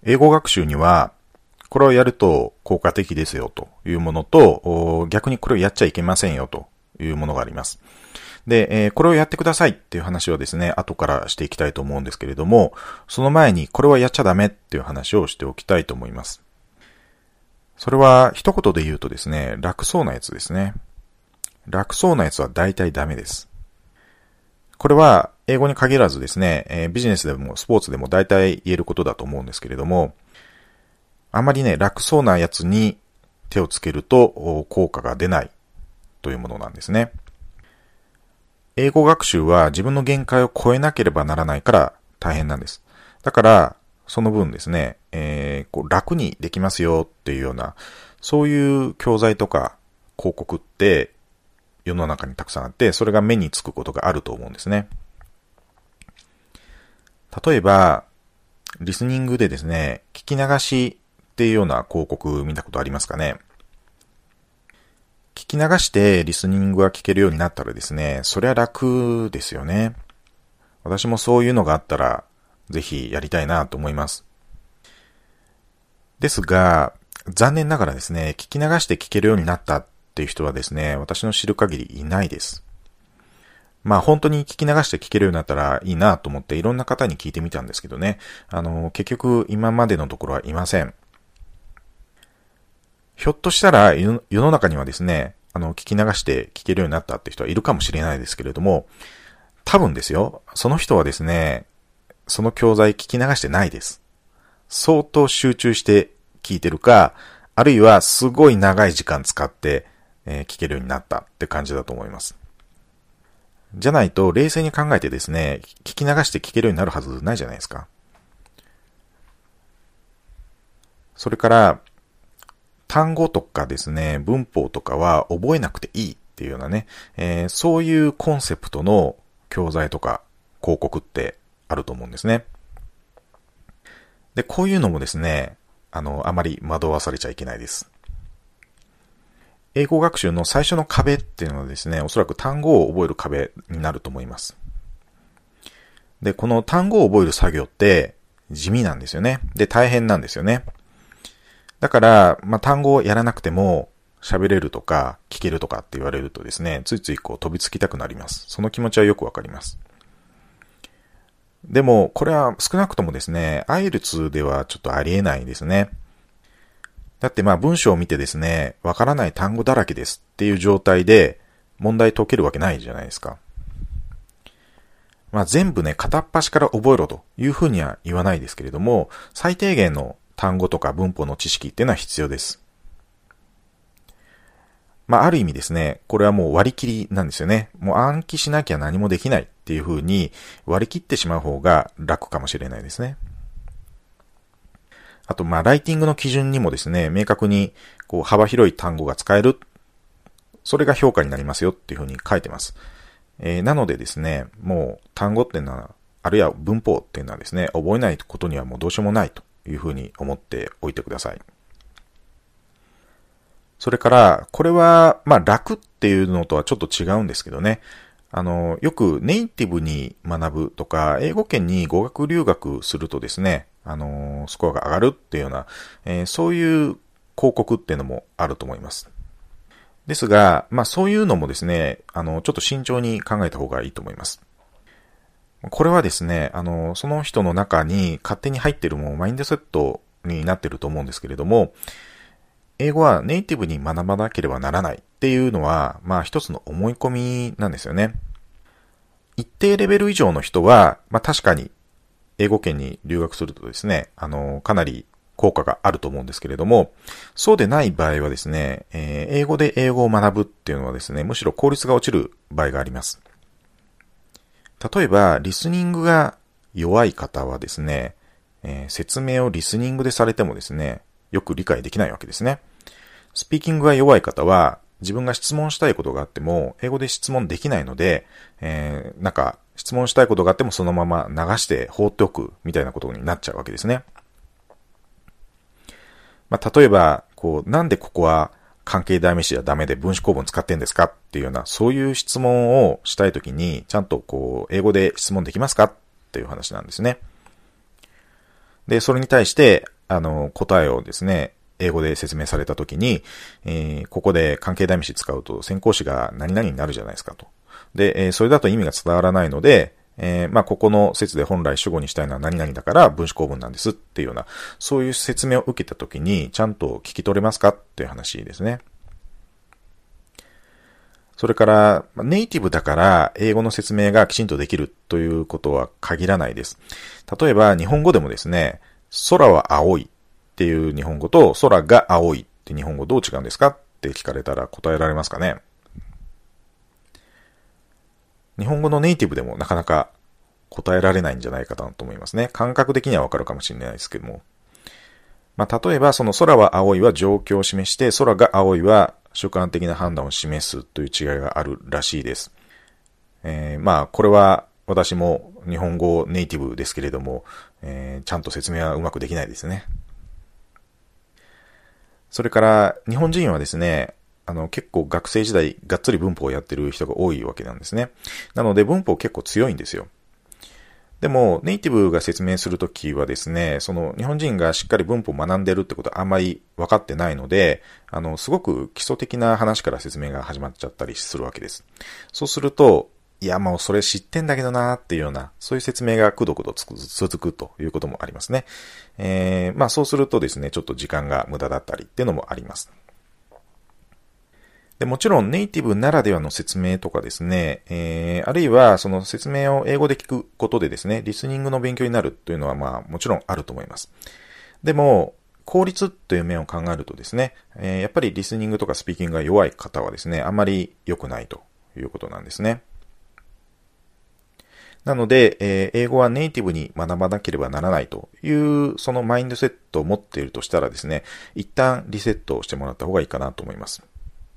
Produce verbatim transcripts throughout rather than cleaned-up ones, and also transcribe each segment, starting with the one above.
英語学習には、これをやると効果的ですよというものと、逆にこれをやっちゃいけませんよというものがあります。で、これをやってくださいっていう話をですね、後からしていきたいと思うんですけれども、その前にこれはやっちゃダメっていう話をしておきたいと思います。それは一言で言うとですね、楽そうなやつですね。楽そうなやつは大体ダメです。これは英語に限らずですね、ビジネスでもスポーツでも大体言えることだと思うんですけれども、あまりね、楽そうなやつに手をつけると効果が出ないというものなんですね。英語学習は自分の限界を超えなければならないから大変なんです。だから、その分ですね、えー、こう楽にできますよっていうような、そういう教材とか広告って世の中にたくさんあって、それが目につくことがあると思うんですね。例えば、リスニングでですね、聞き流しっていうような広告見たことありますかね。聞き流してリスニングが聞けるようになったらですね、そりゃ楽ですよね。私もそういうのがあったら、ぜひやりたいなと思います。ですが、残念ながらですね、聞き流して聞けるようになったっていう人はですね、私の知る限りいないです。まあ本当に聞き流して聞けるようになったらいいなと思っていろんな方に聞いてみたんですけどね、あの、結局今までのところはいません。ひょっとしたら世の中にはですね、あの、聞き流して聞けるようになったって人はいるかもしれないですけれども、多分ですよ、その人はですね、その教材聞き流してないです。相当集中して聞いてるか、あるいはすごい長い時間使って、えー、聞けるようになったって感じだと思います。じゃないと冷静に考えてですね、聞き流して聞けるようになるはずないじゃないですか。それから、単語とかですね、文法とかは覚えなくていいっていうようなね、えー、そういうコンセプトの教材とか広告ってあると思うんですね。で、こういうのもですね、あの、あまり惑わされちゃいけないです。英語学習の最初の壁っていうのはですね、おそらく単語を覚える壁になると思います。で、この単語を覚える作業って地味なんですよね。で、大変なんですよね。だから、まあ、単語をやらなくても喋れるとか聞けるとかって言われるとですね、ついついこう飛びつきたくなります。その気持ちはよくわかります。でも、これは少なくともですね、アイエルツ ではちょっとありえないですね。だってまあ文章を見てですね、わからない単語だらけですっていう状態で問題解けるわけないじゃないですか。まあ全部ね、片っ端から覚えろというふうには言わないですけれども、最低限の単語とか文法の知識っていうのは必要です。まあある意味ですね、これはもう割り切りなんですよね。もう暗記しなきゃ何もできないっていうふうに割り切ってしまう方が楽かもしれないですね。あと、まあ、ライティングの基準にもですね、明確に、こう、幅広い単語が使える。それが評価になりますよっていうふうに書いてます。えー、なのでですね、もう、単語っていうのは、あるいは文法っていうのはですね、覚えないことにはもうどうしようもないというふうに思っておいてください。それから、これは、まあ、楽っていうのとはちょっと違うんですけどね。あの、よくネイティブに学ぶとか、英語圏に語学留学するとですね、あの、スコアが上がるっていうような、えー、そういう広告っていうのもあると思います。ですが、まあそういうのもですね、あの、ちょっと慎重に考えた方がいいと思います。これはですね、あの、その人の中に勝手に入っているもうマインドセットになっていると思うんですけれども、英語はネイティブに学ばなければならないっていうのは、まあ一つの思い込みなんですよね。一定レベル以上の人は、まあ確かに英語圏に留学するとですね、あの、かなり効果があると思うんですけれども、そうでない場合はですね、えー、英語で英語を学ぶっていうのはですね、むしろ効率が落ちる場合があります。例えば、リスニングが弱い方はですね、えー、説明をリスニングでされてもですね、よく理解できないわけですね。スピーキングが弱い方は、自分が質問したいことがあっても、英語で質問できないので、えー、なんか、質問したいことがあってもそのまま流して放っておくみたいなことになっちゃうわけですね。まあ、例えば、こう、なんでここは関係代名詞じゃダメで分子構文使ってんですかっていうような、そういう質問をしたいときに、ちゃんとこう、英語で質問できますかっていう話なんですね。で、それに対して、 あの、答えをですね、英語で説明されたときに、えー、ここで関係代名詞使うと先行詞が何々になるじゃないですかと。で、えー、それだと意味が伝わらないので、えー、まあ、ここの説で本来主語にしたいのは何々だから分子構文なんですっていうような、そういう説明を受けたときに、ちゃんと聞き取れますかっていう話ですね。それから、ネイティブだから英語の説明がきちんとできるということは限らないです。例えば、日本語でもですね、空は青いっていう日本語と空が青いって日本語どう違うんですかって聞かれたら答えられますかね。日本語のネイティブでもなかなか答えられないんじゃないかなと思いますね。感覚的にはわかるかもしれないですけども。まあ、例えばその空は青いは状況を示して、空が青いは主観的な判断を示すという違いがあるらしいです。えー、まあ、これは私も日本語ネイティブですけれども、えー、ちゃんと説明はうまくできないですね。それから日本人はですね、あの結構学生時代がっつり文法をやってる人が多いわけなんですね。なので文法結構強いんですよ。でもネイティブが説明するときはですね、その日本人がしっかり文法を学んでるってことはあんまり分かってないので、あのすごく基礎的な話から説明が始まっちゃったりするわけです。そうすると、いやもうそれ知ってんだけどなーっていうような、そういう説明がくどくど続くということもありますね。えー、まあそうするとですね、ちょっと時間が無駄だったりっていうのもあります。でもちろんネイティブならではの説明とかですね、えー、あるいはその説明を英語で聞くことでですね、リスニングの勉強になるというのはまあもちろんあると思います。でも、効率という面を考えるとですね、えー、やっぱりリスニングとかスピーキングが弱い方はですね、あんまり良くないということなんですね。なので、えー、英語はネイティブに学ばなければならないというそのマインドセットを持っているとしたらですね、一旦リセットをしてもらった方がいいかなと思います。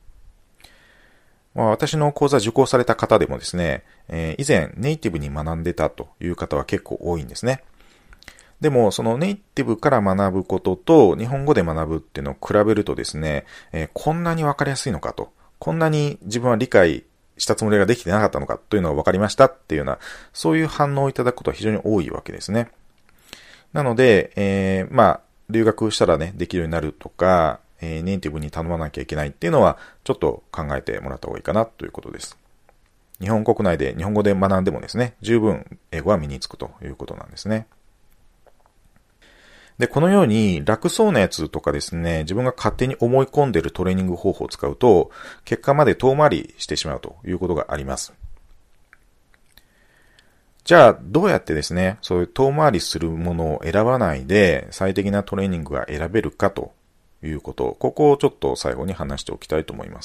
まあ、私の講座受講された方でもですね、えー、以前ネイティブに学んでたという方は結構多いんですね。でも、そのネイティブから学ぶことと日本語で学ぶっていうのを比べるとですね、えー、こんなにわかりやすいのかと、こんなに自分は理解したつもりができてなかったのかというのが分かりましたっていうような、そういう反応をいただくことは非常に多いわけですね。なので、えー、まあ、留学したらね、できるようになるとか、えー、ネイティブに頼まなきゃいけないっていうのは、ちょっと考えてもらった方がいいかなということです。日本国内で日本語で学んでもですね、十分英語は身につくということなんですね。で、このように楽そうなやつとかですね、自分が勝手に思い込んでいるトレーニング方法を使うと、結果まで遠回りしてしまうということがあります。じゃあ、どうやってですね、そういう遠回りするものを選ばないで、最適なトレーニングが選べるかということ、ここをちょっと最後に話しておきたいと思います。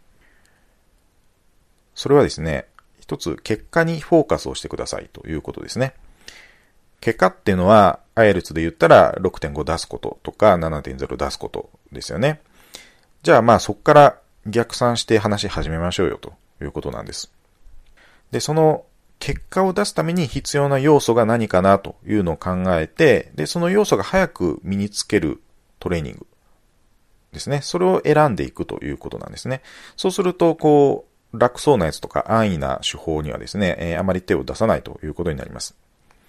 それはですね、一つ結果にフォーカスをしてくださいということですね。結果っていうのは、アイエルツ で言ったら ろくてんご 出すこととか ななてんゼロ 出すことですよね。じゃあまあそこから逆算して話し始めましょうよということなんです。で、その結果を出すために必要な要素が何かなというのを考えて、で、その要素が早く身につけるトレーニングですね。それを選んでいくということなんですね。そうすると、こう、楽そうなやつとか安易な手法にはですね、えー、あまり手を出さないということになります。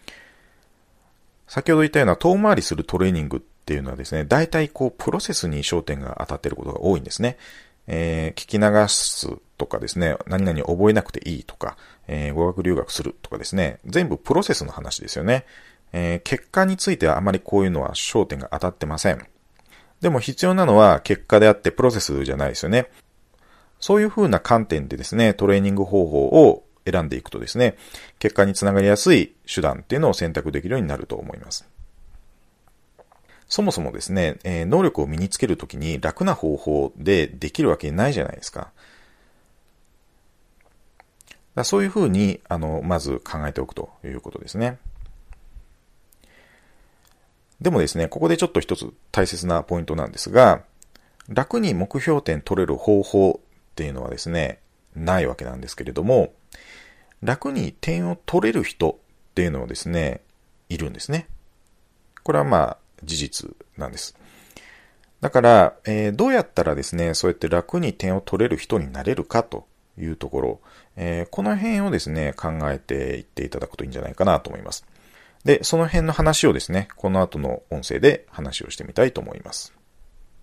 先ほど言ったような遠回りするトレーニングっていうのはですね、大体こう、プロセスに焦点が当たっていることが多いんですね。えー、聞き流すとかですね、何々覚えなくていいとか、えー、語学留学するとかですね、全部プロセスの話ですよね。えー、結果についてはあまりこういうのは焦点が当たってません。でも必要なのは結果であってプロセスじゃないですよね。そういう風な観点でですね、トレーニング方法を選んでいくとですね、結果につながりやすい手段っていうのを選択できるようになると思います。そもそもですね、えー、能力を身につけるときに楽な方法でできるわけないじゃないですか。だそういう風に、あの、まず考えておくということですね。でもですね、ここでちょっと一つ大切なポイントなんですが、楽に目標点取れる方法っていうのはですね、ないわけなんですけれども、楽に点を取れる人っていうのはですね、いるんですね。これはまあ事実なんです。だから、えー、どうやったらですね、そうやって楽に点を取れる人になれるかというところ、えー、この辺をですね、考えていっていただくといいんじゃないかなと思います。 で、その辺の話をですね、この後の音声で話をしてみたいと思います。